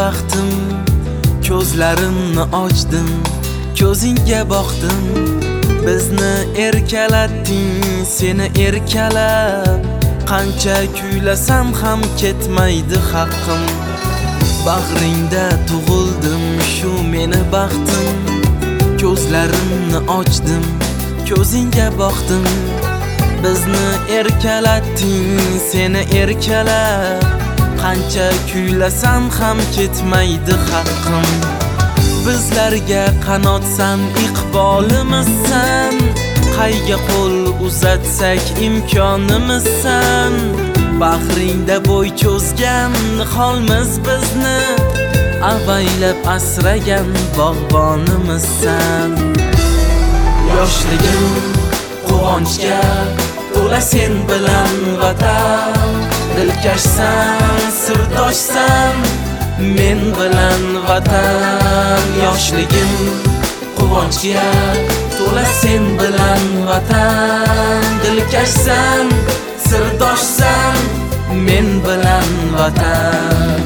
baxtim, ko'zlarimni ochdim, ko'zingga boqdim. Bizni erkalatding, seni erkalab, qancha kuylasam ham ketmaydi haqqim. Bag'ringda tug'ildim, shu meni baxtim. Ko'zlarimni ochdim, ko'zingga boqdim. Bizni erkalatding, seni erkalab, qancha kuylasam ham ketmaydi haqqim. Bizlarga qanotsan, iqbolimizsan, qayga qo'l uzatsak imkonimizsan. Bag'ringda bo'y cho'zgan holmiz bizni, avaylab asragan bog'bonimizsan. Yoshligim quvonchga to'la sen bilan vatan, dilkashsan, sirdoshsan, men bilan vatan. Yoshligim quvonchga to'la sen bilan vatan, dilkashsan, sirdoshsan, men bilan vatan.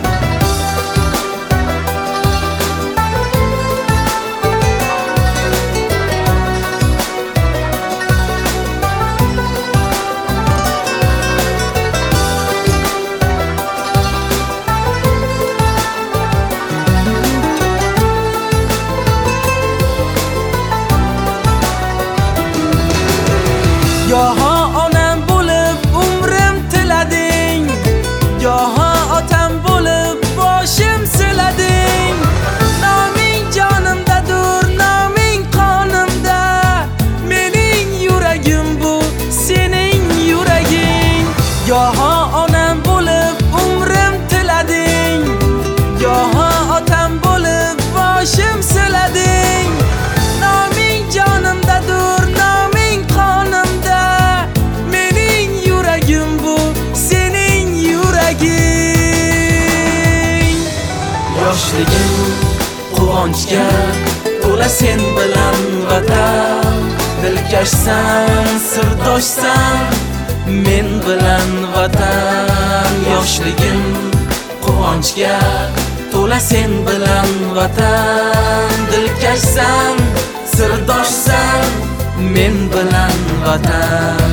Goho onam bo'lib umrim tilading, goho otam bo'lib boshim silading. Noming jonimdadur, noming qonimda, mening yuragim bu sening yuraging. Goho onam bo'lib umrim tilading, goho otam bo'lib boshim silading. Noming jonimdadur, noming qonimda, mening yuragim bu sening yuraging. Yoshligim quvonchga to'la sen bilan vatan, dilkashsan, sirdoshsan, men bilan vatan. Yoshligim quvonchga to'la sen bilan vatan, dilkashsan, sirdoshsan, men bilan vatan.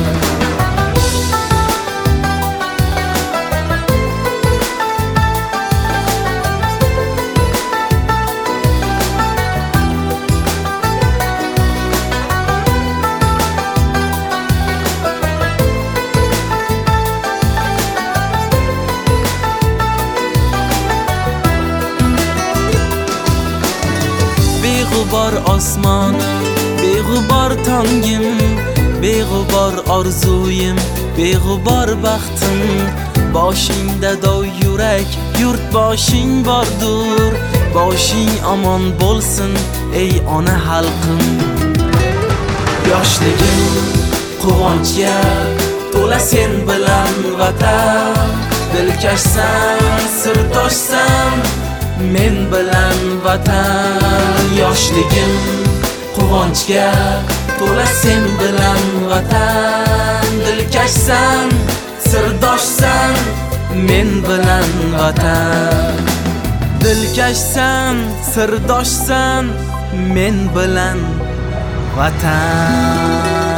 Beg'ubor osmonim, beg'ubor tongim, beg'ubor orzuyim, beg'ubor baxtim. Boshingda dov yurak, yurt boshing bordur. Boshing omon bo'lsin ey ona xalqim. Yoshligim quvonchga to'la sen bilan vatan, dilkashsan, sirdoshsan, men bilan vatan. Yoshligim quvonchga to'la sen bilan vatan, dilkashsan, sirdoshsan, men bilan vatan. Dilkashsan, sirdoshsan, men bilan vatan.